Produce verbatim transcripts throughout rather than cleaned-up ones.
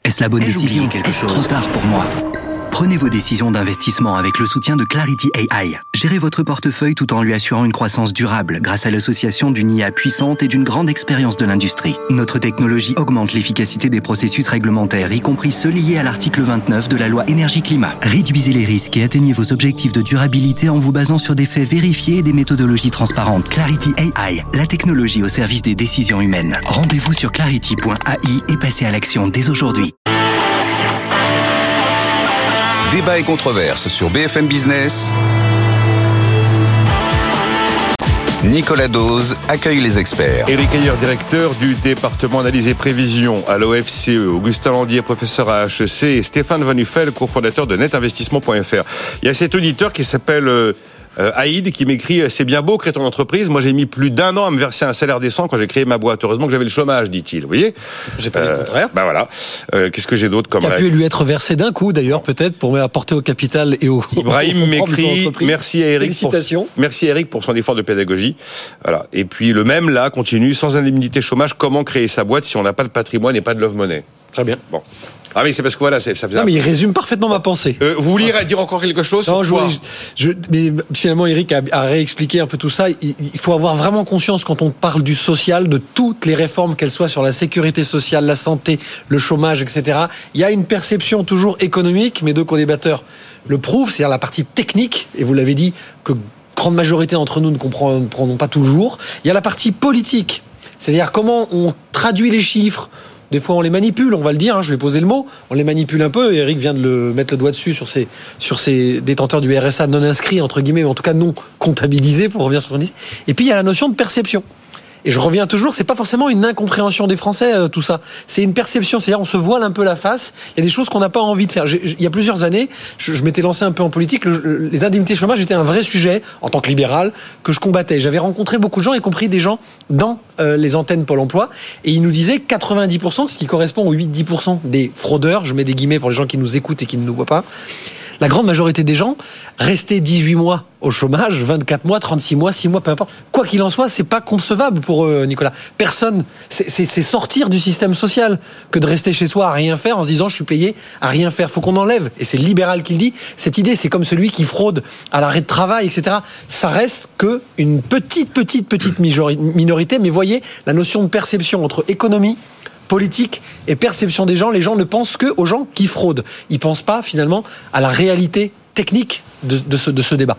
Est-ce la bonne Ai-je décision? oublié quelque Est-ce chose? trop tard pour moi? Prenez vos décisions d'investissement avec le soutien de Clarity A I. Gérez votre portefeuille tout en lui assurant une croissance durable grâce à l'association d'une I A puissante et d'une grande expérience de l'industrie. Notre technologie augmente l'efficacité des processus réglementaires, y compris ceux liés à l'article vingt-neuf de la loi énergie-climat. Réduisez les risques et atteignez vos objectifs de durabilité en vous basant sur des faits vérifiés et des méthodologies transparentes. Clarity A I, la technologie au service des décisions humaines. Rendez-vous sur clarity point A I et passez à l'action dès aujourd'hui. Débat et controverse sur B F M Business. Nicolas Dose accueille les experts. Éric Heyer, directeur du département analyse et prévision à l'O F C E. Augustin Landier, professeur à H E C. Et Stéphane Van Uffel, cofondateur de net investissement point F R. Il y a cet auditeur qui s'appelle euh, euh, Aïd qui m'écrit « C'est bien beau créer ton entreprise. Moi, j'ai mis plus d'un an à me verser un salaire décent quand j'ai créé ma boîte. Heureusement que j'avais le chômage, dit-il. » Vous voyez ? J'ai pas dit le contraire. Ben voilà. Euh, qu'est-ce que j'ai d'autre comme... Qui a pu lui être versé d'un coup, d'ailleurs, peut-être, pour apporter au capital et au... Ibrahim m'écrit, merci à Eric. Félicitations. Pour, merci à Eric pour son effort de pédagogie. Voilà. Et puis le même, là, continue, sans indemnité chômage, comment créer sa boîte si on n'a pas de patrimoine et pas de love money? Très bien. Bon. Ah oui, c'est parce que voilà, c'est, ça faisait... Non, mais il résume parfaitement ma pensée. Euh, vous vouliez dire encore quelque chose? Non, je voulais, je, mais finalement, Eric a, a réexpliqué un peu tout ça. Il, il faut avoir vraiment conscience, quand on parle du social, de toutes les réformes, qu'elles soient sur la sécurité sociale, la santé, le chômage, et cetera. Il y a une perception toujours économique, mes deux co-débatteurs le prouvent, c'est-à-dire la partie technique, et vous l'avez dit, que grande majorité d'entre nous ne comprendront pas toujours. Il y a la partie politique, c'est-à-dire comment on traduit les chiffres. Des fois, on les manipule, on va le dire, hein, je vais poser le mot. On les manipule un peu. Eric vient de le mettre le doigt dessus sur ces, sur ces détenteurs du R S A non inscrits, entre guillemets, ou en tout cas non comptabilisés, pour revenir sur ce qu'on dit. Et puis, il y a la notion de perception. Et je reviens toujours, c'est pas forcément une incompréhension des Français, euh, tout ça. C'est une perception, c'est-à-dire on se voile un peu la face. Il y a des choses qu'on n'a pas envie de faire. J'ai, il y a plusieurs années, je, je m'étais lancé un peu en politique. Le, le, les indemnités chômage étaient un vrai sujet, en tant que libéral, que je combattais. J'avais rencontré beaucoup de gens, y compris des gens dans euh, les antennes Pôle emploi. Et ils nous disaient quatre-vingt-dix pour cent, ce qui correspond aux huit à dix pour cent des fraudeurs, je mets des guillemets pour les gens qui nous écoutent et qui ne nous voient pas, la grande majorité des gens restaient dix-huit mois au chômage, vingt-quatre mois, trente-six mois, six mois, peu importe. Quoi qu'il en soit, c'est pas concevable pour eux, Nicolas. Personne, c'est, c'est, c'est sortir du système social que de rester chez soi à rien faire en se disant je suis payé à rien faire. Faut qu'on enlève, et c'est le libéral qui le dit, cette idée, c'est comme celui qui fraude à l'arrêt de travail, et cetera. Ça reste que une petite, petite, petite minorité, mais voyez, la notion de perception entre économie, politique et perception des gens, les gens ne pensent que aux gens qui fraudent. Ils pensent pas finalement à la réalité technique de, de, ce, de ce débat.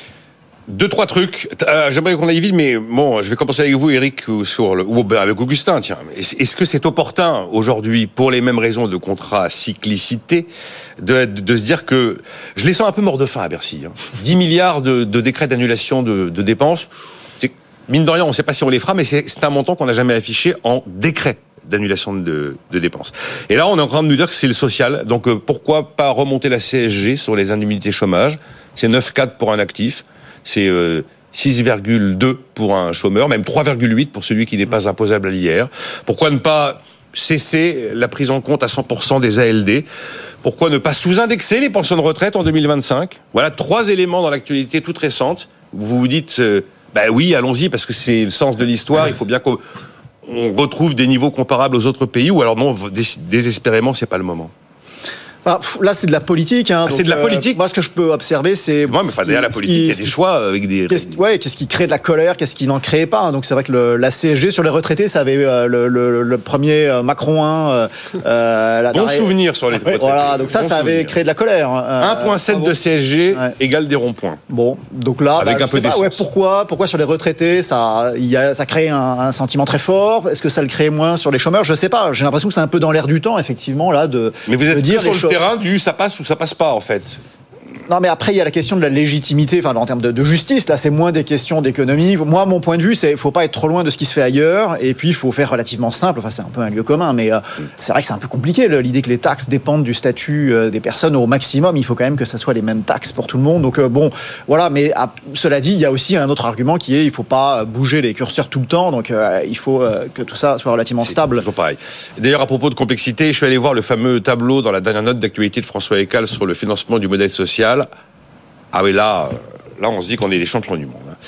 Deux, trois trucs. Euh, j'aimerais qu'on aille vite, mais bon, je vais commencer avec vous, Eric, sur le, ou ben avec Augustin, tiens. Est-ce que c'est opportun, aujourd'hui, pour les mêmes raisons de contrat cyclicité, de, de, de se dire que, je les sens un peu morts de faim à Bercy, hein. dix milliards de, de décrets d'annulation de, de dépenses, c'est, mine de rien, on ne sait pas si on les fera, mais c'est, c'est un montant qu'on n'a jamais affiché en décret d'annulation de, de dépenses. Et là, on est en train de nous dire que c'est le social. Donc, euh, pourquoi pas remonter la C S G sur les indemnités chômage? C'est neuf virgule quatre pour un actif. C'est euh, six virgule deux pour un chômeur, même trois virgule huit pour celui qui n'est pas imposable à l'I R. Pourquoi ne pas cesser la prise en compte à cent pour cent des A L D? Pourquoi ne pas sous-indexer les pensions de retraite en deux mille vingt-cinq? Voilà trois éléments dans l'actualité toute récente. Vous vous dites, euh, bah oui, allons-y, parce que c'est le sens de l'histoire. Il faut bien qu'on on retrouve des niveaux comparables aux autres pays, ou alors non, désespérément, c'est pas le moment. Enfin, là, c'est de la politique. Hein, ah, donc, c'est de la politique. Euh, moi, ce que je peux observer, c'est. Moi, mais pas derrière la politique. Il y a des choix avec des. Qu'est-ce, ouais, qu'est-ce qui crée de la colère, qu'est-ce qui n'en crée pas. Donc, c'est vrai que le, la C S G sur les retraités, ça avait euh, le, le, le premier Macron un. Euh, la, bon la... souvenir sur les retraités. Voilà, donc ça, bon ça avait souvenir. créé de la colère. Euh, un virgule sept de C S G ouais. égale des ronds-points. Bon, donc là, avec bah, un peu d'essence. Ouais, pourquoi, pourquoi sur les retraités, ça, y a, ça crée un, un sentiment très fort. Est-ce que ça le crée moins sur les chômeurs? Je sais pas. J'ai l'impression que c'est un peu dans l'air du temps, effectivement, là, de. Mais vous êtes de dire sur le cho- terrain du ça passe ou ça passe pas, en fait. Non, mais après, il y a la question de la légitimité, enfin, en termes de, de justice. Là, c'est moins des questions d'économie. Moi, mon point de vue, c'est qu'il ne faut pas être trop loin de ce qui se fait ailleurs. Et puis, il faut faire relativement simple. Enfin, c'est un peu un lieu commun, mais euh, c'est vrai que c'est un peu compliqué, l'idée que les taxes dépendent du statut euh, des personnes au maximum. Il faut quand même que ça soit les mêmes taxes pour tout le monde. Donc, euh, bon, voilà. Mais à, cela dit, il y a aussi un autre argument qui est il ne faut pas bouger les curseurs tout le temps. Donc, euh, il faut euh, que tout ça soit relativement c'est stable. Toujours pareil. D'ailleurs, à propos de complexité, je suis allé voir le fameux tableau dans la dernière note d'actualité de François Eccal sur le financement du modèle social. Ah oui, là, là, on se dit qu'on est les champions du monde.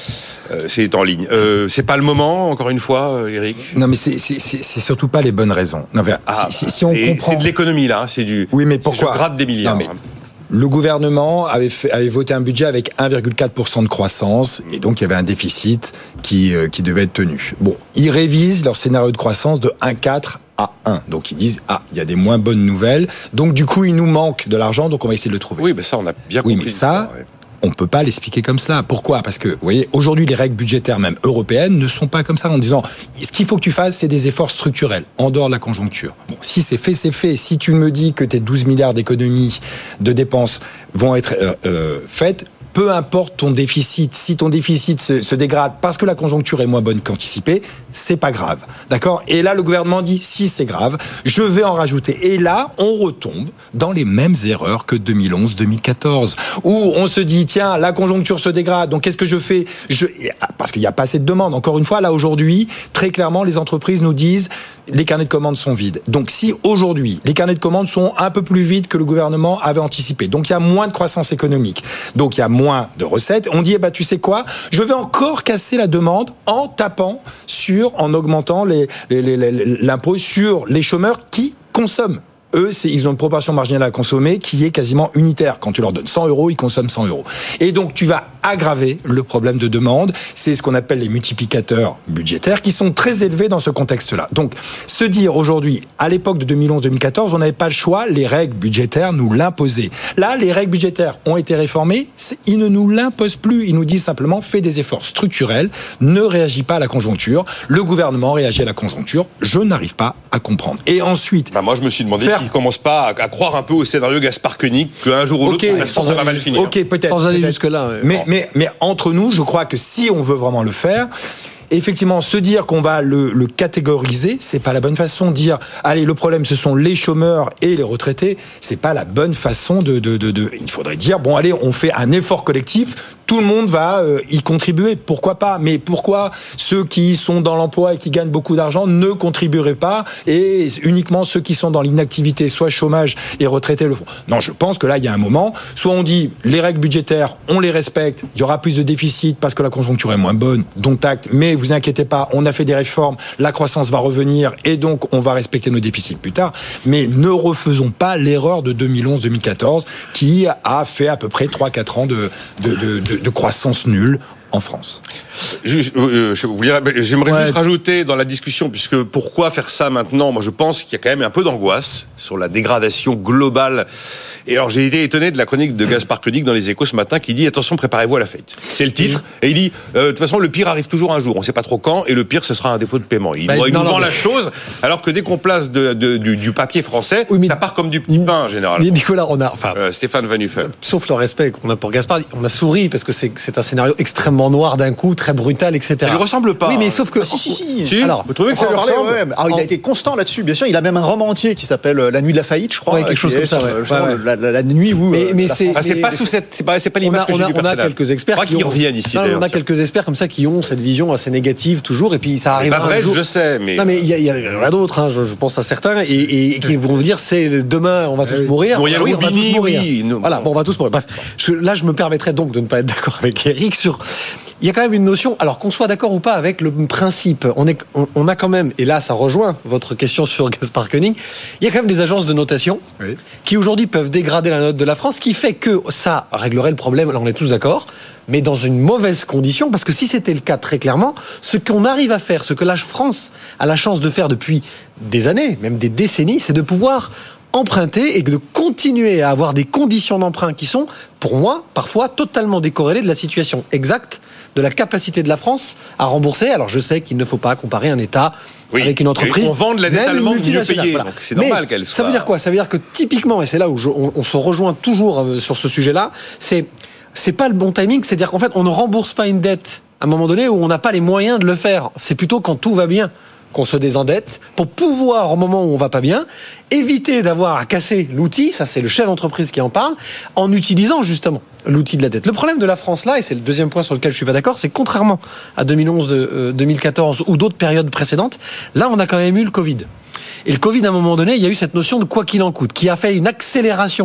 euh, c'est en ligne. Euh, c'est pas le moment, encore une fois, Eric. Non, mais c'est, c'est, c'est, c'est surtout pas les bonnes raisons. Non, mais ah, si, si, si on comprend... C'est de l'économie, là. Hein, c'est du... Oui, mais pourquoi? Je gratte des milliards. Non, mais... Le gouvernement avait, fait, avait voté un budget avec un virgule quatre pour cent de croissance et donc il y avait un déficit qui, euh, qui devait être tenu. Bon, ils révisent leur scénario de croissance de un virgule quatre à un. Donc ils disent, ah, il y a des moins bonnes nouvelles. Donc du coup, il nous manque de l'argent, donc on va essayer de le trouver. Oui, mais ça, on a bien compris. Oui, mais ça... Ouais. On ne peut pas l'expliquer comme cela. Pourquoi ? Parce que, vous voyez, aujourd'hui, les règles budgétaires, même européennes, ne sont pas comme ça en disant ce qu'il faut que tu fasses, c'est des efforts structurels, en dehors de la conjoncture. Bon, si c'est fait, c'est fait. Si tu me dis que tes douze milliards d'économies, de dépenses vont être euh, euh, faites, peu importe ton déficit, si ton déficit se, se dégrade parce que la conjoncture est moins bonne qu'anticipée, c'est pas grave. D'accord ? Et là, le gouvernement dit, si c'est grave, je vais en rajouter. Et là, on retombe dans les mêmes erreurs que deux mille onze deux mille quatorze, où on se dit, tiens, la conjoncture se dégrade, donc qu'est-ce que je fais ? je... Parce qu'il n'y a pas assez de demande. Encore une fois, là, aujourd'hui, très clairement, les entreprises nous disent, les carnets de commandes sont vides. Donc si aujourd'hui, les carnets de commandes sont un peu plus vides que le gouvernement avait anticipé, donc il y a moins de croissance économique, donc il y a moins de recettes, on dit, eh ben, tu sais quoi, je vais encore casser la demande en tapant sur, en augmentant les, les, les, les, l'impôt sur les chômeurs qui consomment. Eux, c'est, ils ont une proportion marginale à consommer qui est quasiment unitaire. Quand tu leur donnes cent euros, ils consomment cent euros. Et donc, tu vas aggraver le problème de demande. C'est ce qu'on appelle les multiplicateurs budgétaires qui sont très élevés dans ce contexte-là. Donc, se dire aujourd'hui, à l'époque de deux mille onze deux mille quatorze, on n'avait pas le choix, les règles budgétaires nous l'imposaient. Là, les règles budgétaires ont été réformées, ils ne nous l'imposent plus. Ils nous disent simplement, fais des efforts structurels, ne réagis pas à la conjoncture. Le gouvernement réagit à la conjoncture. Je n'arrive pas à comprendre. Et ensuite... Bah moi, je me suis demandé faire... s'ils ne commencent pas à, à croire un peu au scénario Gaspard Koenig, qu'un jour ou l'autre, okay, ça va mal finir. Ok, peut-être. Sans aller peut-être. jusque-là. Ouais. Mais, mais, mais entre nous, je crois que si on veut vraiment le faire... Effectivement, se dire qu'on va le, le catégoriser, c'est pas la bonne façon. Dire, allez, le problème, ce sont les chômeurs et les retraités, c'est pas la bonne façon de, de, de, de... Il faudrait dire, bon, allez, on fait un effort collectif, tout le monde va euh, y contribuer, pourquoi pas ? Mais pourquoi ceux qui sont dans l'emploi et qui gagnent beaucoup d'argent ne contribueraient pas et uniquement ceux qui sont dans l'inactivité, soit chômage et retraités, le font ? Non, je pense que là, il y a un moment, soit on dit, les règles budgétaires, on les respecte, il y aura plus de déficit parce que la conjoncture est moins bonne, dont acte, mais vous inquiétez pas, on a fait des réformes, la croissance va revenir et donc on va respecter nos déficits plus tard. Mais ne refaisons pas l'erreur de deux mille onze deux mille quatorze qui a fait à peu près trois à quatre ans de, de, de, de, de croissance nulle en France. Juste, euh, je voulais, j'aimerais ouais. juste rajouter dans la discussion, puisque pourquoi faire ça maintenant ? Moi, je pense qu'il y a quand même un peu d'angoisse sur la dégradation globale. Et alors, j'ai été étonné de la chronique de Gaspard Koenig dans Les Échos ce matin, qui dit « Attention, préparez-vous à la faillite ». C'est le titre. Et il dit euh, « De toute façon, le pire arrive toujours un jour. On ne sait pas trop quand. Et le pire, ce sera un défaut de paiement. » Il, bah, il non, nous non, vend mais... la chose, alors que dès qu'on place de, de, du, du papier français, oui, mais... ça part comme du petit pain, en général. Nicolas, on a... Enfin, euh, Stéphane Van Nuffen. Sauf le respect qu'on a pour Gaspard, on a souri, parce que c'est, c'est un scénario extrêmement noir d'un coup, très brutal, et cetera. Ça lui ressemble pas. Oui, mais sauf que... Ah, si, si, si. si alors, vous trouvez que ça lui ressemble ? Ouais, alors, il a été constant là-dessus, bien sûr. Il a même un roman entier qui s'appelle La nuit de la faillite, je crois. Ouais, quelque chose comme ça. Sur, ouais. Ouais, ouais. La, la, la nuit où... Mais, mais c'est, ah, c'est pas sous cette... C'est pas, c'est pas l'image a, que j'ai a, du on personnage. a quelques experts qui, qui ont, reviennent ici. Non, on a quelques experts comme ça qui ont cette vision assez négative toujours, et puis ça arrive pas vrai, un jour. Je sais, mais... Non, mais il y, y, y en a d'autres, hein, je, je pense à certains, et, et, et qui vont vous dire, c'est demain, on va tous euh, mourir. Bon, il y a oui, le on va tous mourir. Oui, non, voilà, bon, on va tous mourir. Bref, je, là, je me permettrais donc de ne pas être d'accord avec Eric sur... Il y a quand même une notion, alors qu'on soit d'accord ou pas avec le principe, on, est, on, on a quand même, et là ça rejoint votre question sur Gaspard Koenig, il y a quand même des agences de notation oui. qui aujourd'hui peuvent dégrader la note de la France, ce qui fait que ça réglerait le problème, là on est tous d'accord, mais dans une mauvaise condition, parce que si c'était le cas très clairement, ce qu'on arrive à faire, ce que la France a la chance de faire depuis des années, même des décennies, c'est de pouvoir emprunter et de continuer à avoir des conditions d'emprunt qui sont, pour moi, parfois totalement décorrélées de la situation exacte de la capacité de la France à rembourser. Alors je sais qu'il ne faut pas comparer un État oui, avec une entreprise. On vend de la dette allemande mieux payée, voilà. Donc c'est normal mais qu'elle soit... Ça veut dire quoi ? Ça veut dire que typiquement, et c'est là où je, on, on se rejoint toujours sur ce sujet-là, c'est, c'est pas le bon timing, c'est-à-dire qu'en fait, on ne rembourse pas une dette à un moment donné où on n'a pas les moyens de le faire. C'est plutôt quand tout va bien qu'on se désendette, pour pouvoir, au moment où on va pas bien, éviter d'avoir à casser l'outil, ça c'est le chef d'entreprise qui en parle, en utilisant justement l'outil de la dette. Le problème de la France là, et c'est le deuxième point sur lequel je suis pas d'accord, c'est que contrairement à deux mille onze, de, euh, deux mille quatorze ou d'autres périodes précédentes, là on a quand même eu le Covid. Et le Covid, à un moment donné, il y a eu cette notion de quoi qu'il en coûte, qui a fait une accélération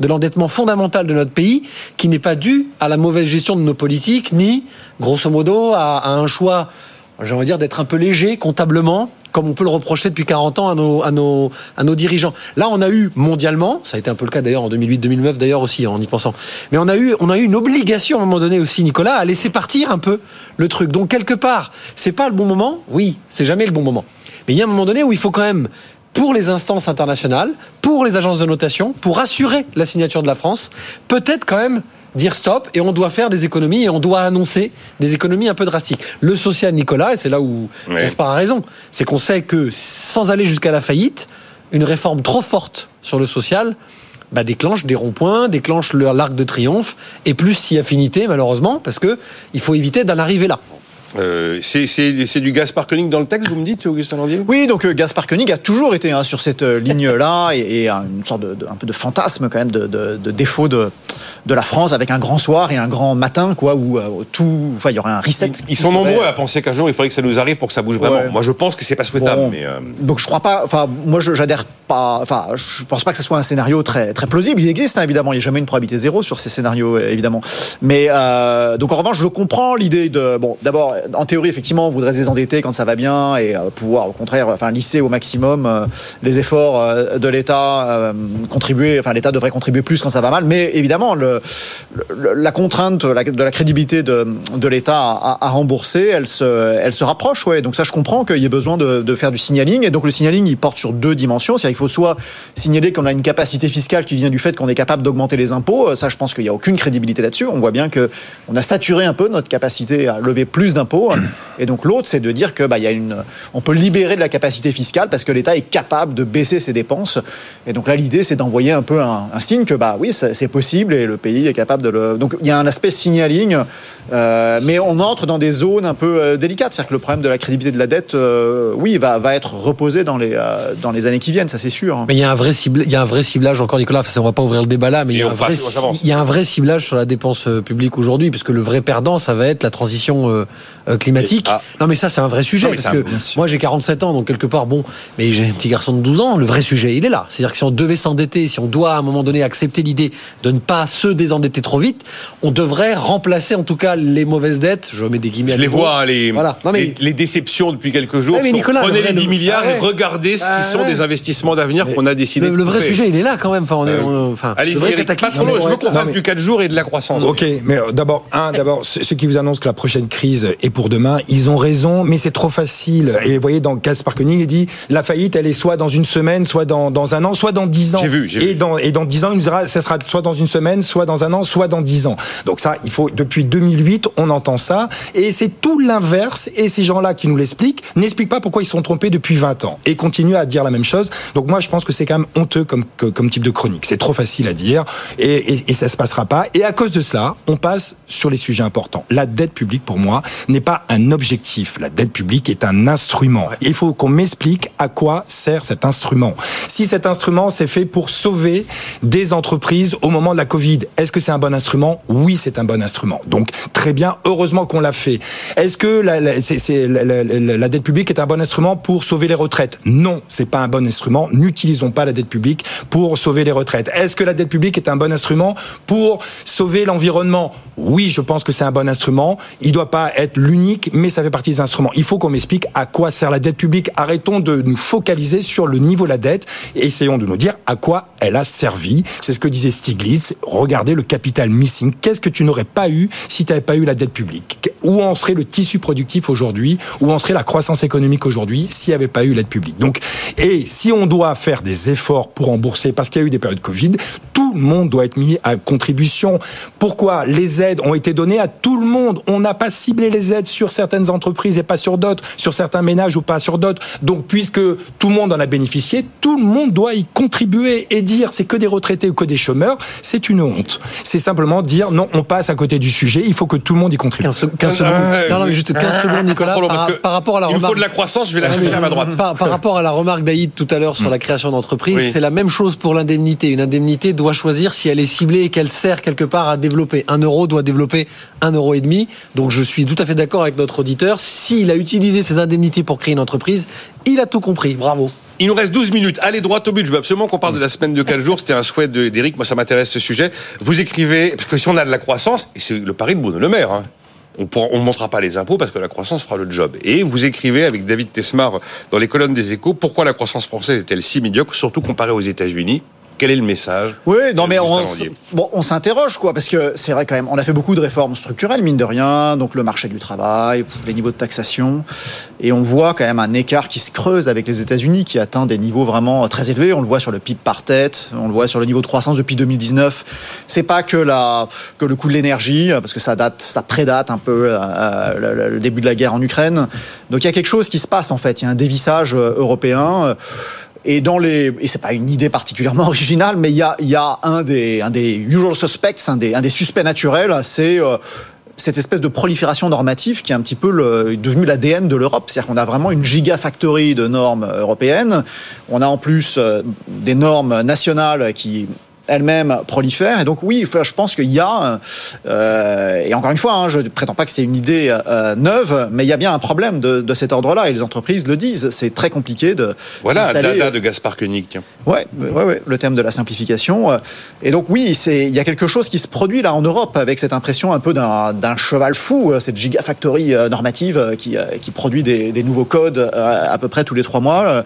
de l'endettement fondamental de notre pays, qui n'est pas dû à la mauvaise gestion de nos politiques, ni, grosso modo, à, à un choix, j'ai envie de dire, d'être un peu léger comptablement, comme on peut le reprocher depuis quarante ans à nos, à nos, à nos dirigeants. Là, on a eu mondialement, ça a été un peu le cas d'ailleurs en deux mille huit deux mille neuf d'ailleurs aussi, en y pensant, mais on a eu, on a eu une obligation à un moment donné aussi, Nicolas, à laisser partir un peu le truc. Donc quelque part, c'est pas le bon moment. Oui, c'est jamais le bon moment. Mais il y a un moment donné où il faut quand même, pour les instances internationales, pour les agences de notation, pour assurer la signature de la France, peut-être quand même dire stop, et on doit faire des économies, et on doit annoncer des économies un peu drastiques. Le social, Nicolas, et c'est là où ouais. Gaspard a raison, c'est qu'on sait que sans aller jusqu'à la faillite, une réforme trop forte sur le social bah, déclenche des ronds-points, déclenche le, l'arc de triomphe, et plus si affinité, malheureusement, parce que il faut éviter d'en arriver là. Euh, c'est, c'est, c'est du Gaspard Koenig dans le texte, vous me dites, Augustin Landier ? Oui, donc euh, Gaspard Koenig a toujours été hein, sur cette euh, ligne-là et, et une sorte de, de, un peu de fantasme quand même de, de, de défaut de, de la France avec un grand soir et un grand matin, quoi, où euh, tout, enfin, il y aurait un reset. Ils, ils sont nombreux à penser qu'un jour il faudrait que ça nous arrive pour que ça bouge vraiment. Ouais. Moi, je pense que c'est pas souhaitable. Bon, mais euh... Donc, je crois pas. Enfin, moi, je, j'adhère pas. Enfin, je pense pas que ce soit un scénario très, très plausible. Il existe hein, évidemment. Il n'y a jamais une probabilité zéro sur ces scénarios, évidemment. Mais euh, donc, en revanche, je comprends l'idée de. Bon, d'abord, en théorie, effectivement, on voudrait se désendetter quand ça va bien et euh, pouvoir, au contraire, enfin, lisser au maximum euh, les efforts euh, de l'État, euh, contribuer. Enfin, l'État devrait contribuer plus quand ça va mal. Mais évidemment, le, le, la contrainte la, de la crédibilité de, de l'État à, à rembourser, elle se, elle se rapproche. Ouais. Donc ça, je comprends qu'il y ait besoin de, de faire du signaling. Et donc le signaling, il porte sur deux dimensions. C'est-à-dire qu'il faut soit signaler qu'on a une capacité fiscale qui vient du fait qu'on est capable d'augmenter les impôts. Ça, je pense qu'il n'y a aucune crédibilité là-dessus. On voit bien que on a saturé un peu notre capacité à lever plus d'impôts. Et donc l'autre, c'est de dire que bah, il y a une, on peut libérer de la capacité fiscale parce que l'État est capable de baisser ses dépenses. Et donc là, l'idée, c'est d'envoyer un peu un, un signe que bah oui, c'est, c'est possible et le pays est capable de le. Donc il y a un aspect signaling, euh, mais on entre dans des zones un peu euh, délicates. C'est-à-dire que le problème de la crédibilité de la dette, euh, oui, va va être reposé dans les euh, dans les années qui viennent, ça c'est sûr. Mais il y a un vrai cible, il y a un vrai ciblage encore, Nicolas. Enfin, on va pas ouvrir le débat là, mais il y, a un vrai, il y a un vrai ciblage sur la dépense publique aujourd'hui, puisque le vrai perdant, ça va être la transition euh, climatique. Et, ah. Non, mais ça, c'est un vrai sujet, non, parce que moi, j'ai quarante-sept ans, donc quelque part, bon, mais j'ai un petit garçon de douze ans, le vrai sujet, il est là. C'est-à-dire que si on devait s'endetter, si on doit, à un moment donné, accepter l'idée de ne pas se désendetter trop vite, on devrait remplacer, en tout cas, les mauvaises dettes. Je mets des guillemets. Je les vois, hein, les, voilà. Non, mais... les, les déceptions depuis quelques jours. Ouais, mais Nicolas, prenez les dix le... milliards ah, ouais. et regardez ce qui ah, sont ouais. des investissements d'avenir mais qu'on a décidé le, de le vrai couper. sujet, il est là quand même. Enfin, on est, euh, on, enfin, allez-y, Eric, passons je veux qu'on fasse mais... du quatre jours et de la croissance. Ok, mais euh, d'abord, un, d'abord, ceux qui vous annoncent que la prochaine crise est pour demain, ils ont raison, mais c'est trop facile. Et vous voyez, dans Gaspard Koenig, il dit la faillite, elle est soit dans une semaine, soit dans, dans un an, soit dans dix ans. J'ai vu, j'ai et vu. Dans, et dans dix ans, il nous dira, ça sera soit dans une semaine, soit dans un an, soit dans dix ans. Donc ça, il faut, depuis deux mille huit, on entend ça. Et c'est tout l'inverse. Et ces gens-là qui nous l'expliquent, n'expliquent pas pourquoi ils se sont trompés depuis vingt ans. Et continuent à dire la même chose. Donc moi, je pense que c'est quand même honteux comme, comme type de chronique. C'est trop facile à dire. Et, et, et ça se passera pas. Et à cause de cela, on passe sur les sujets importants. La dette publique, pour moi, n'est pas un objectif. La dette publique est un instrument. Et il faut qu'on m'explique à quoi sert cet instrument. Si cet instrument, c'est fait pour sauver des entreprises au moment de la Covid, est-ce que c'est un bon instrument ? Oui, c'est un bon instrument. Donc, très bien, heureusement qu'on l'a fait. Est-ce que la, la, c'est, c'est, la, la, la, la dette publique est un bon instrument pour sauver les retraites ? Non, c'est pas un bon instrument. N'utilisons pas la dette publique pour sauver les retraites. Est-ce que la dette publique est un bon instrument pour sauver l'environnement ? Oui, je pense que c'est un bon instrument. Il doit pas être l'unique, mais ça fait partie des instruments. Il faut qu'on m'explique à quoi sert la dette publique. Arrêtons de nous focaliser sur le niveau de la dette et essayons de nous dire à quoi elle a servi. C'est ce que disait Stiglitz. Regardez le capital missing. Qu'est-ce que tu n'aurais pas eu si tu n'avais pas eu la dette publique ? Où en serait le tissu productif aujourd'hui ? Où en serait la croissance économique aujourd'hui s'il n'y avait pas eu l'aide publique ? Donc, et si on doit faire des efforts pour rembourser, parce qu'il y a eu des périodes Covid, tout le monde doit être mis à contribution. Pourquoi ? Les aides ont été données à tout le monde. On n'a pas ciblé les aides sur certaines entreprises et pas sur d'autres, sur certains ménages ou pas sur d'autres. Donc, puisque tout le monde en a bénéficié, tout le monde doit y contribuer et dire c'est que des retraités ou que des chômeurs, c'est une honte. C'est simplement dire non, on passe à côté du sujet, il faut que tout le monde y contribue. quinze, quinze secondes. Euh, non, non, mais juste quinze secondes, Nicolas. Par, par, par rapport à la il remarque. Il faut de la croissance, je vais la chercher à ma droite. Par, par rapport à la remarque d'Aïd tout à l'heure sur la création d'entreprises, oui. C'est la même chose pour l'indemnité. Une indemnité doit choisir si elle est ciblée et qu'elle sert quelque part à développer. Un euro doit développer un euro et demi. Donc je suis tout à fait d'accord avec notre auditeur. S'il a utilisé ces indemnités pour créer une entreprise, il a tout compris. Bravo. Il nous reste douze minutes. Allez, droit au but. Je veux absolument qu'on parle de la semaine de quatre jours. C'était un souhait de, d'Éric. Moi, ça m'intéresse ce sujet. Vous écrivez, parce que si on a de la croissance, et c'est le pari de Bruno Le Maire, hein, on ne montrera pas les impôts parce que la croissance fera le job. Et vous écrivez avec David Tesmar dans les colonnes des Échos, pourquoi la croissance française est-elle si médiocre, surtout comparée aux États-Unis? Quel est le message? Oui, non mais on, bon, on s'interroge quoi, parce que c'est vrai quand même, on a fait beaucoup de réformes structurelles mine de rien, donc le marché du travail, les niveaux de taxation, et on voit quand même un écart qui se creuse avec les États-Unis, qui atteint des niveaux vraiment très élevés. On le voit sur le P I B par tête, on le voit sur le niveau de croissance depuis deux mille dix-neuf. C'est pas que la que le coût de l'énergie, parce que ça date, ça prédate un peu euh, le, le début de la guerre en Ukraine. Donc il y a quelque chose qui se passe en fait. Il y a un dévissage européen. Et dans les, et c'est pas une idée particulièrement originale, mais il y a, il y a un des, un des usual suspects, un des, un des suspects naturels, c'est euh, cette espèce de prolifération normative qui est un petit peu le, devenu l'A D N de l'Europe. C'est-à-dire qu'on a vraiment une gigafactory de normes européennes. On a en plus euh, des normes nationales qui elle-même prolifère. Et donc oui, je pense qu'il y a, euh, et encore une fois, hein, je ne prétends pas que c'est une idée euh, neuve, mais il y a bien un problème de, de cet ordre-là, et les entreprises le disent. C'est très compliqué de Voilà, Dada de Gaspard Koenig. Tiens. Ouais, ouais, ouais, le thème de la simplification. Et donc oui, c'est, il y a quelque chose qui se produit là en Europe, avec cette impression un peu d'un, d'un cheval fou, cette gigafactory normative qui, qui produit des, des nouveaux codes à, à peu près tous les trois mois.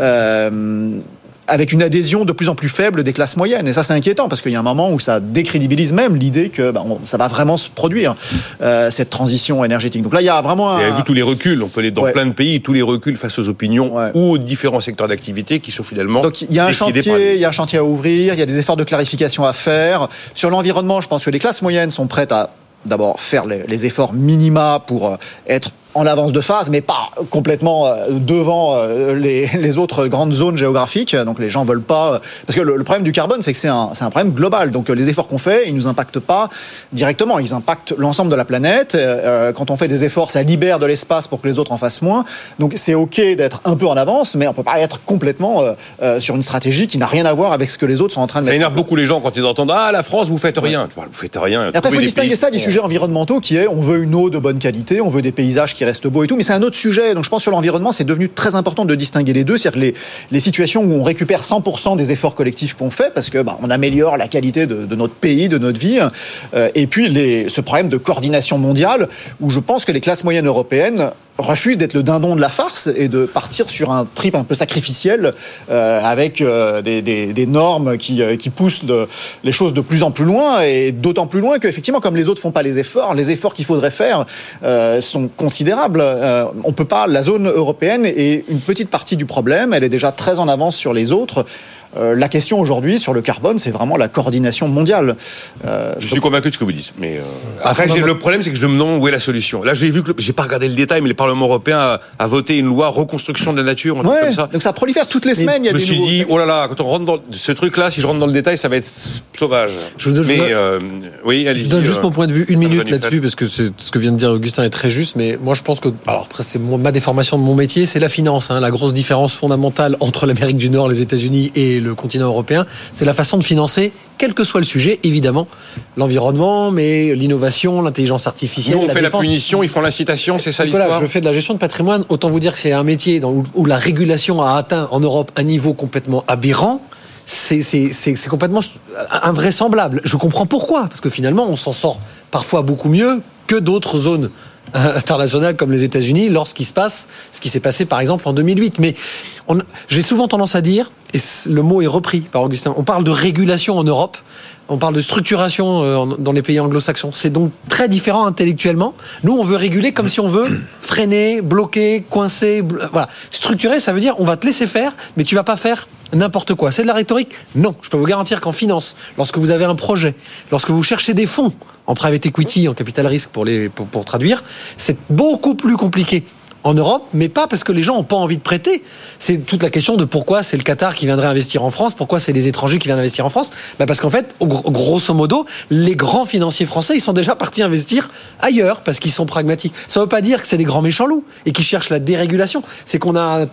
Euh, avec une adhésion de plus en plus faible des classes moyennes. Et ça, c'est inquiétant, parce qu'il y a un moment où ça décrédibilise même l'idée que bah, on, ça va vraiment se produire, euh, cette transition énergétique. Donc là, il y a vraiment un... Et avec tous les reculs, on peut aller dans ouais. plein de pays, tous les reculs face aux opinions ouais. ou aux différents secteurs d'activité qui sont finalement Donc il y a un chantier, il y a un chantier à ouvrir, il y a des efforts de clarification à faire. Sur l'environnement, je pense que les classes moyennes sont prêtes à d'abord faire les, les efforts minima pour être en avance de phase, mais pas complètement devant les, les autres grandes zones géographiques. Donc les gens veulent pas... Parce que le, le problème du carbone, c'est que c'est un, c'est un problème global. Donc les efforts qu'on fait, ils nous impactent pas directement. Ils impactent l'ensemble de la planète. Quand on fait des efforts, ça libère de l'espace pour que les autres en fassent moins. Donc c'est OK d'être un peu en avance, mais on peut pas être complètement euh, sur une stratégie qui n'a rien à voir avec ce que les autres sont en train de ça mettre. Ça énerve beaucoup les gens quand ils entendent « Ah, la France, vous faites rien ouais. ». Vous faites rien. Et après, il faut distinguer ça des sujets environnementaux qui est on veut une eau de bonne qualité, on veut des paysages qui restent beaux et tout, mais c'est un autre sujet. Donc je pense que sur l'environnement, c'est devenu très important de distinguer les deux, c'est-à-dire les, les situations où on récupère cent pour cent des efforts collectifs qu'on fait, parce que bah, on améliore la qualité de, de notre pays, de notre vie, euh, et puis les, ce problème de coordination mondiale, où je pense que les classes moyennes européennes refuse d'être le dindon de la farce et de partir sur un trip un peu sacrificiel euh, avec euh, des, des, des normes qui, euh, qui poussent de, les choses de plus en plus loin, et d'autant plus loin qu'effectivement, comme les autres font pas les efforts, les efforts qu'il faudrait faire euh, sont considérables. Euh, on peut pas, la zone européenne est une petite partie du problème, elle est déjà très en avance sur les autres. Euh, la question aujourd'hui sur le carbone, c'est vraiment la coordination mondiale. Euh, je suis convaincu de ce que vous dites, mais euh, après j'ai, le problème, c'est que je me demande où est la solution. Là, j'ai vu que le, j'ai pas regardé le détail, mais le Parlement européen a, a voté une loi reconstruction de la nature, un ouais, truc comme ça. Donc ça prolifère toutes les semaines. Il y a je me des suis dit, oh là là, quand on rentre dans ce truc-là, si je rentre dans le détail, ça va être sauvage. Je, je, mais je, euh, oui, allez-y. Je donne juste euh, mon point de vue, une minute là-dessus, parce que c'est, ce que vient de dire Augustin est très juste. Mais moi, je pense que, alors après, c'est mon, ma déformation de mon métier, c'est la finance. Hein, la grosse différence fondamentale entre l'Amérique du Nord, les États-Unis et le continent européen. C'est la façon de financer, quel que soit le sujet, évidemment, l'environnement, mais l'innovation, l'intelligence artificielle. Nous, on la fait défense. La punition, ils font l'incitation, c'est ça Voilà, l'histoire. je fais de la gestion de patrimoine. Autant vous dire que c'est un métier dans, où, où la régulation a atteint en Europe un niveau complètement aberrant. C'est, c'est, c'est, c'est complètement invraisemblable. Je comprends pourquoi, parce que finalement, on s'en sort parfois beaucoup mieux que d'autres zones internationales comme les États-Unis lorsqu'il se passe ce qui s'est passé par exemple en deux mille huit. Mais on, j'ai souvent tendance à dire, et le mot est repris par Augustin, on parle de régulation en Europe, on parle de structuration dans les pays anglo-saxons. C'est donc très différent intellectuellement. Nous, on veut réguler comme si on veut freiner, bloquer, coincer. Blo- voilà. Structurer, ça veut dire on va te laisser faire, mais tu vas pas faire n'importe quoi. C'est de la rhétorique ? Non. Je peux vous garantir qu'en finance, lorsque vous avez un projet, lorsque vous cherchez des fonds en private equity, en capital risque pour, les, pour, pour traduire, c'est beaucoup plus compliqué en Europe, mais pas parce que les gens n'ont pas envie de prêter. C'est toute la question de pourquoi c'est le Qatar qui viendrait investir en France, pourquoi c'est les étrangers qui viennent investir en France. Bah parce qu'en fait, grosso modo, les grands financiers français, ils sont déjà partis investir ailleurs parce qu'ils sont pragmatiques. Ça ne veut pas dire que c'est des grands méchants loups et qui cherchent la dérégulation. C'est qu'on a atteint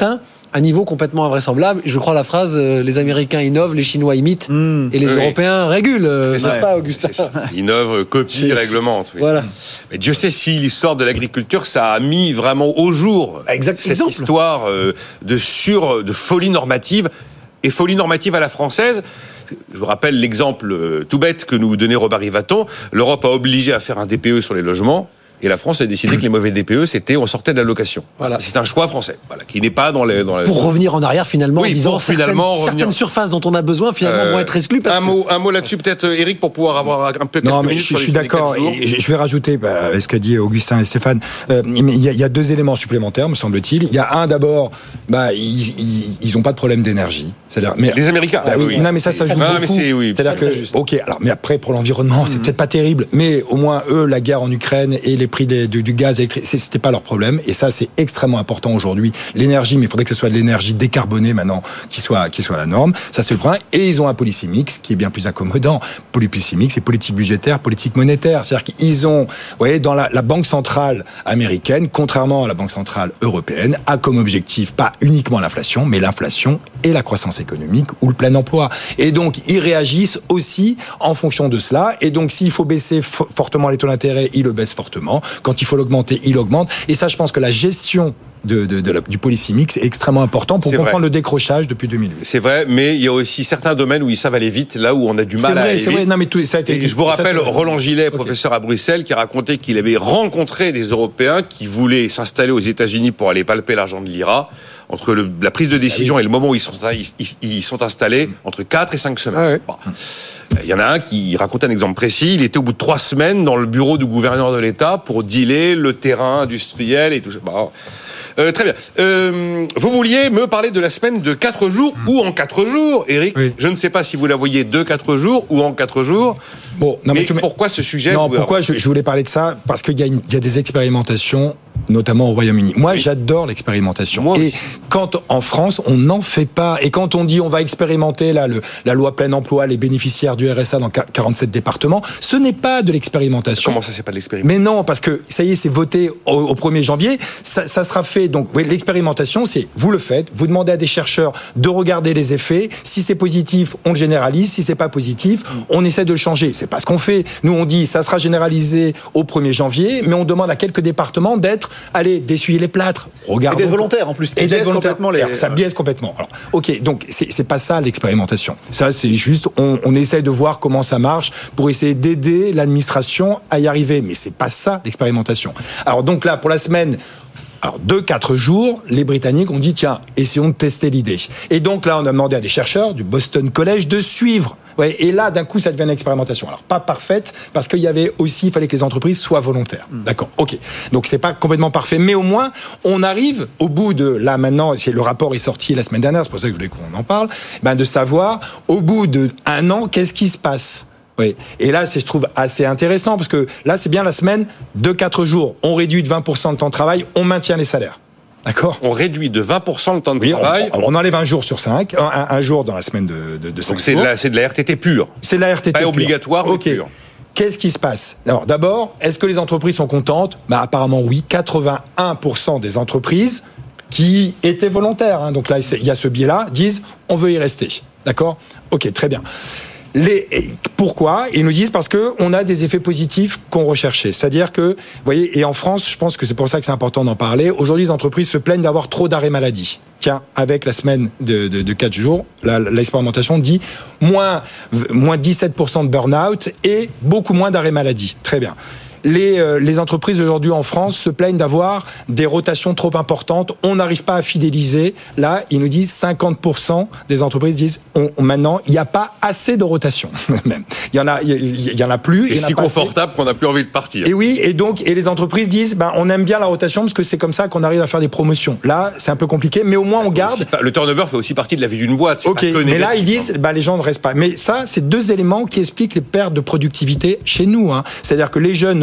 un niveau complètement invraisemblable. Je crois la phrase euh, les Américains innovent, les Chinois imitent mmh. et les oui. Européens régulent, euh, n'est-ce ouais. pas, Augustin? Innovent, copient, réglementent. Oui. Voilà. Mais Dieu sait si l'histoire de l'agriculture, ça a mis vraiment au jour exact. cette Exemple. histoire euh, de sur de folie normative et folie normative à la française. Je vous rappelle l'exemple euh, tout bête que nous donnait Robert Rivaton. L'Europe a obligé à faire un D P E sur les logements. Et la France a décidé que les mauvais D P E, c'était on sortait de la location. Voilà. C'est un choix français, voilà, qui n'est pas dans les. Dans les... Pour revenir en arrière, finalement, oui, en disant pour certaines, finalement revenir... certaines surfaces dont on a besoin, finalement, euh, vont être exclues. Parce un que... mot, un mot là-dessus, peut-être, Eric, pour pouvoir avoir un peu. Non, mais je, je suis d'accord. Et je vais rajouter bah, ce qu'a dit Augustin et Stéphane. Euh, mais il y, a, il y a deux éléments supplémentaires, me semble-t-il. Il y a un d'abord, bah, ils, ils ont pas de problème d'énergie. C'est-à-dire, mais les Américains. Bah, oui, oui, non, mais ça, ça joue non, beaucoup. Mais c'est, oui, c'est-à-dire que, juste. ok, alors, mais après pour l'environnement, mmh. c'est peut-être pas terrible, mais au moins eux, la guerre en Ukraine et les prix des, du, du gaz électrique, c'était pas leur problème. Et ça, c'est extrêmement important aujourd'hui. L'énergie, mais il faudrait que ce soit de l'énergie décarbonée maintenant, qui soit, qui soit la norme. Ça, c'est le point. Et ils ont un policy mix qui est bien plus accommodant. Policy mix, c'est politique budgétaire, politique monétaire. C'est-à-dire qu'ils ont, vous voyez, dans la, la banque centrale américaine, contrairement à la banque centrale européenne, a comme objectif pas uniquement l'inflation, mais l'inflation et la croissance économique ou le plein emploi. Et donc, ils réagissent aussi en fonction de cela. Et donc, s'il faut baisser f- fortement les taux d'intérêt, ils le baissent fortement. Quand il faut l'augmenter, ils l'augmentent. Et ça, je pense que la gestion de, de, de la, du policy mix est extrêmement important pour c'est comprendre vrai. Le décrochage depuis deux mille huit. C'est vrai, mais il y a aussi certains domaines où ils savent aller vite, là où on a du mal c'est à vrai, aller c'est vite. Vrai, non, mais tout, ça a été et je vous rappelle ça, Roland Gillet, okay. professeur à Bruxelles, qui racontait qu'il avait rencontré des Européens qui voulaient s'installer aux États-Unis pour aller palper l'argent de l'I R A. Entre le, la prise de décision ah oui. et le moment où ils sont, ils, ils sont installés, entre quatre et cinq semaines. Ah oui. Bon. Il y en a un qui racontait un exemple précis. Il était au bout de trois semaines dans le bureau du gouverneur de l'État pour dealer le terrain industriel et tout ça. Bon. Euh, très bien. Euh, vous vouliez me parler de la semaine de quatre jours mmh. ou en quatre jours, Eric. Oui. Je ne sais pas si vous la voyez de quatre jours ou en quatre jours. Bon, non, mais, mais pourquoi ce sujet? Non, pourquoi je, je voulais parler de ça? Parce qu'il y a, une, il y a des expérimentations, notamment au Royaume-Uni. Moi, oui. j'adore l'expérimentation. Moi et aussi. Quand en France, on n'en fait pas, et quand on dit on va expérimenter là, le, la loi plein emploi, les bénéficiaires du R S A dans quarante-sept départements, ce n'est pas de l'expérimentation. Comment ça, c'est pas de l'expérimentation? Mais non, parce que ça y est, c'est voté au, au premier janvier. Ça, ça sera fait. Donc, oui, l'expérimentation, c'est vous le faites, vous demandez à des chercheurs de regarder les effets. Si c'est positif, on le généralise. Si c'est pas positif, on essaie de le changer. C'est pas ce qu'on fait. Nous, on dit ça sera généralisé au premier janvier, mais on demande à quelques départements d'être, allez, d'essuyer les plâtres. Regardons. Et d'être volontaire en plus. Et d'être complètement les. Alors, ça biaise complètement. Alors, ok, donc c'est, c'est pas ça l'expérimentation. Ça, c'est juste, on, on essaie de voir comment ça marche pour essayer d'aider l'administration à y arriver. Mais c'est pas ça l'expérimentation. Alors donc là, pour la semaine. Alors, deux, quatre jours, les Britanniques ont dit, tiens, essayons de tester l'idée. Et donc là, on a demandé à des chercheurs du Boston College de suivre. Ouais, et là, d'un coup, ça devient une expérimentation. Alors, pas parfaite, parce qu'il y avait aussi, il fallait que les entreprises soient volontaires. Mmh. D'accord, ok. Donc, c'est pas complètement parfait. Mais au moins, on arrive au bout de, là, maintenant, c'est, le rapport est sorti la semaine dernière, c'est pour ça que je voulais qu'on en parle, ben, de savoir, au bout d'un an, qu'est-ce qui se passe? Oui. Et là, c'est, je trouve, assez intéressant, parce que là, c'est bien la semaine de quatre jours. On réduit de vingt pour cent le temps de travail, on maintient les salaires. D'accord. On réduit de vingt pour cent le temps de oui, travail. On, on enlève un jour sur cinq, un, un jour dans la semaine de, de, de cinq Donc c'est jours. de, la, c'est de la R T T pure. C'est de la R T T pas pure. Obligatoire, mais okay. pure. Qu'est-ce qui se passe? Alors d'abord, est-ce que les entreprises sont contentes? Bah apparemment oui. quatre-vingt-un pour cent des entreprises qui étaient volontaires, hein, donc là il y a ce biais-là, disent on veut y rester. D'accord? Ok, très bien. Les, pourquoi? Ils nous disent parce que on a des effets positifs qu'on recherchait. C'est-à-dire que, vous voyez, et en France, je pense que c'est pour ça que c'est important d'en parler. Aujourd'hui, les entreprises se plaignent d'avoir trop d'arrêts maladie. Tiens, avec la semaine de, de, de quatre jours, la, l'expérimentation dit moins, moins dix-sept pour cent de burn-out et beaucoup moins d'arrêts maladie. Très bien. Les, euh, les entreprises aujourd'hui en France se plaignent d'avoir des rotations trop importantes. On n'arrive pas à fidéliser. Là, ils nous disent cinquante pour cent des entreprises disent on, on, maintenant il n'y a pas assez de rotation. Même il y en a, il y, y en a plus. C'est si confortable qu'on n'a plus envie de partir. Et oui, et donc et les entreprises disent ben on aime bien la rotation parce que c'est comme ça qu'on arrive à faire des promotions. Là, c'est un peu compliqué, mais au moins on garde. Pas, le turnover fait aussi partie de la vie d'une boîte. C'est ok, pas que mais là ils disent ben les gens ne restent pas. Mais ça, c'est deux éléments qui expliquent les pertes de productivité chez nous. Hein. C'est-à-dire que les jeunes ne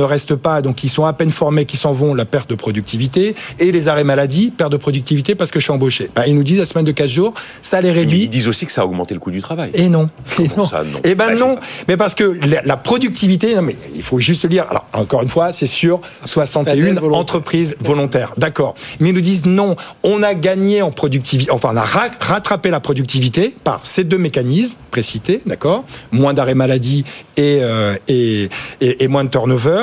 restent pas, donc qui sont à peine formés, qui s'en vont, la perte de productivité, et les arrêts maladie, perte de productivité parce que je suis embauché. Ben, ils nous disent la semaine de quatre jours, ça les réduit. Mais ils disent aussi que ça a augmenté le coût du travail. Et non. Et non. Ça, non. Et ben bah, non. pas... Mais parce que la, la productivité, non mais il faut juste le lire. Alors encore une fois, c'est sur soixante et une entreprises volontaires. D'accord. Mais ils nous disent non, on a gagné en productivité, enfin on a ra- rattrapé la productivité par ces deux mécanismes précités, d'accord. Moins d'arrêts maladie et, euh, et, et, et moins de turnover.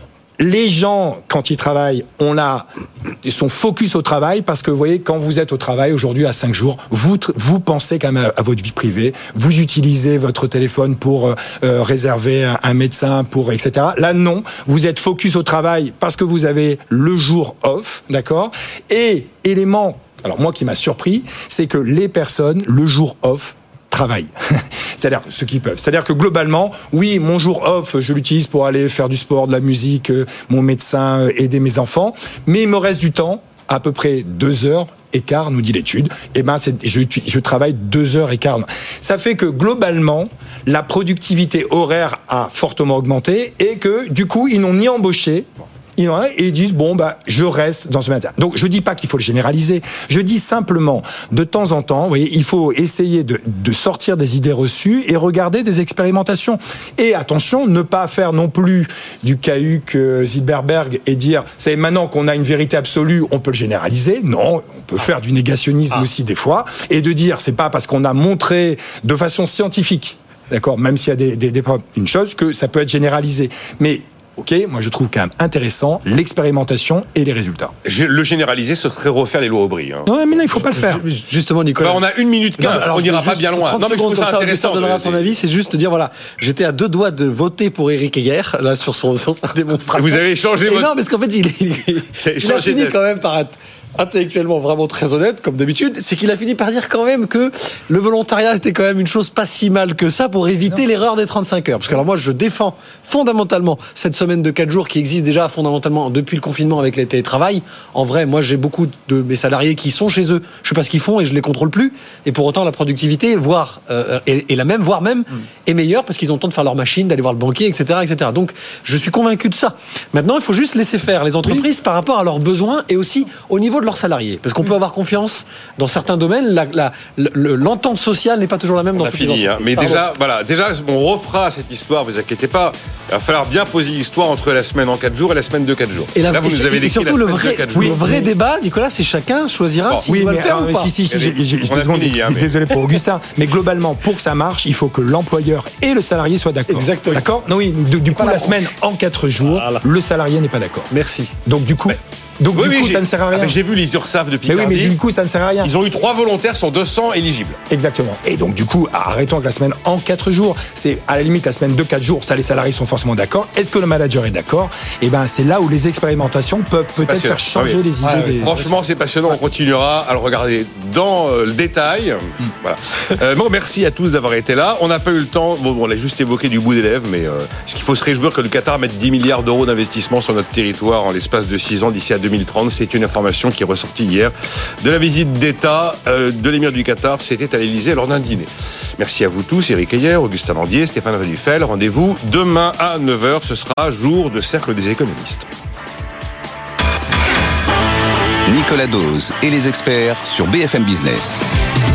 Les gens, quand ils travaillent, on la, ils sont focus au travail parce que vous voyez, quand vous êtes au travail aujourd'hui à cinq jours, vous, vous pensez quand même à, à votre vie privée, vous utilisez votre téléphone pour euh, réserver un, un médecin, pour et cetera. Là, non, vous êtes focus au travail parce que vous avez le jour off, d'accord. Et élément, alors moi qui m'a surpris, c'est que les personnes, le jour off, travaillent. C'est-à-dire ceux qui peuvent. C'est-à-dire que globalement, oui, mon jour off, je l'utilise pour aller faire du sport, de la musique, mon médecin, aider mes enfants, mais il me reste du temps, à peu près deux heures et quart, nous dit l'étude. Eh ben, c'est, je, je travaille deux heures et quart. Ça fait que globalement, la productivité horaire a fortement augmenté et que du coup, ils n'ont ni embauché. Et ils disent, bon, bah, je reste dans ce matin. Donc, je dis pas qu'il faut le généraliser. Je dis simplement, de temps en temps, vous voyez, il faut essayer de, de sortir des idées reçues et regarder des expérimentations. Et attention, ne pas faire non plus du cahuc euh, Zilberberg et dire, c'est maintenant qu'on a une vérité absolue, on peut le généraliser. Non, on peut faire du négationnisme ah. aussi des fois. Et de dire, c'est pas parce qu'on a montré de façon scientifique, d'accord, même s'il y a des, des, des preuves, une chose, que ça peut être généralisé. Mais, ok, moi je trouve quand même intéressant l'expérimentation et les résultats. Le généraliser, ce serait refaire les lois Aubry. Hein. Non, mais non, il faut pas le faire. Justement, Nicolas. Bah, on a une minute quinze, alors on n'ira pas bien loin. Non, mais je trouve ça intéressant. On donnera son avis. C'est juste de dire, voilà, j'étais à deux doigts de voter pour Éric hier, là, sur son, sur sa démonstration. Vous avez changé votre... Non, parce qu'en fait, il, il, il a fini quand même par être intellectuellement vraiment très honnête, comme d'habitude, c'est qu'il a fini par dire quand même que le volontariat c'était quand même une chose pas si mal que ça pour éviter non. l'erreur des trente-cinq heures. Parce que alors moi je défends fondamentalement cette semaine de quatre jours qui existe déjà fondamentalement depuis le confinement avec les télétravail. En vrai, moi j'ai beaucoup de mes salariés qui sont chez eux, je sais pas ce qu'ils font et je les contrôle plus. Et pour autant la productivité, voire euh, est, est la même, voire même mmh. est meilleure parce qu'ils ont le temps de faire leur machine, d'aller voir le banquier, et cetera, et cetera. Donc je suis convaincu de ça. Maintenant, il faut juste laisser faire les entreprises oui. par rapport à leurs besoins et aussi au niveau de leurs salariés. Parce qu'on peut avoir confiance dans certains domaines. La, la, le, l'entente sociale n'est pas toujours la même on dans a toutes fini, les hein. Mais Pardon. déjà, voilà, déjà, on refera cette histoire, vous inquiétez pas. Il va falloir bien poser l'histoire entre la semaine en quatre jours et la semaine de quatre jours. Et la, là, vous et nous avez et décrit surtout la le vrai, de oui, le vrai débat, Nicolas, c'est chacun choisira bon, s'il oui, va mais, le faire alors, ou pas. Si, si, si, j'ai, j'ai, on a fini, fini, hein, mais... Désolé pour Augustin, mais globalement, pour que ça marche, il faut que l'employeur et le salarié soient d'accord. Exactement. D'accord ? Non, oui, du, du coup, la, la semaine en quatre jours, voilà. Le salarié n'est pas d'accord. Merci. Donc, du coup. Mais... Donc oui, du oui, coup, j'ai, ça ne sert à rien. Ah, j'ai vu les URSAF de Picardie. Mais oui, mais du coup, ça ne sert à rien. Ils ont eu trois volontaires sur deux cents éligibles. Exactement. Et donc, du coup, arrêtons avec la semaine en quatre jours. C'est à la limite la semaine de quatre jours. Ça, les salariés sont forcément d'accord. Est-ce que le manager est d'accord ? Et ben, c'est là où les expérimentations peuvent c'est peut-être passionnant. faire changer ah, oui. les idées. Ah, des... Franchement, c'est passionnant. On continuera à le regarder dans euh, le détail. Mm. Voilà. euh, bon, merci à tous d'avoir été là. On n'a pas eu le temps. Bon, on l'a juste évoqué du bout des lèvres, mais euh, ce qu'il faut se réjouir que le Qatar mette dix milliards d'euros d'investissement sur notre territoire en l'espace de six ans d'ici à deux mille trente. C'est une information qui est ressortie hier de la visite d'État euh, de l'émir du Qatar. C'était à l'Élysée lors d'un dîner. Merci à vous tous, Éric Heyer, Augustin Landier, Stéphane Redufel. Rendez-vous demain à neuf heures. Ce sera jour de Cercle des économistes. Nicolas Dose et les experts sur B F M Business.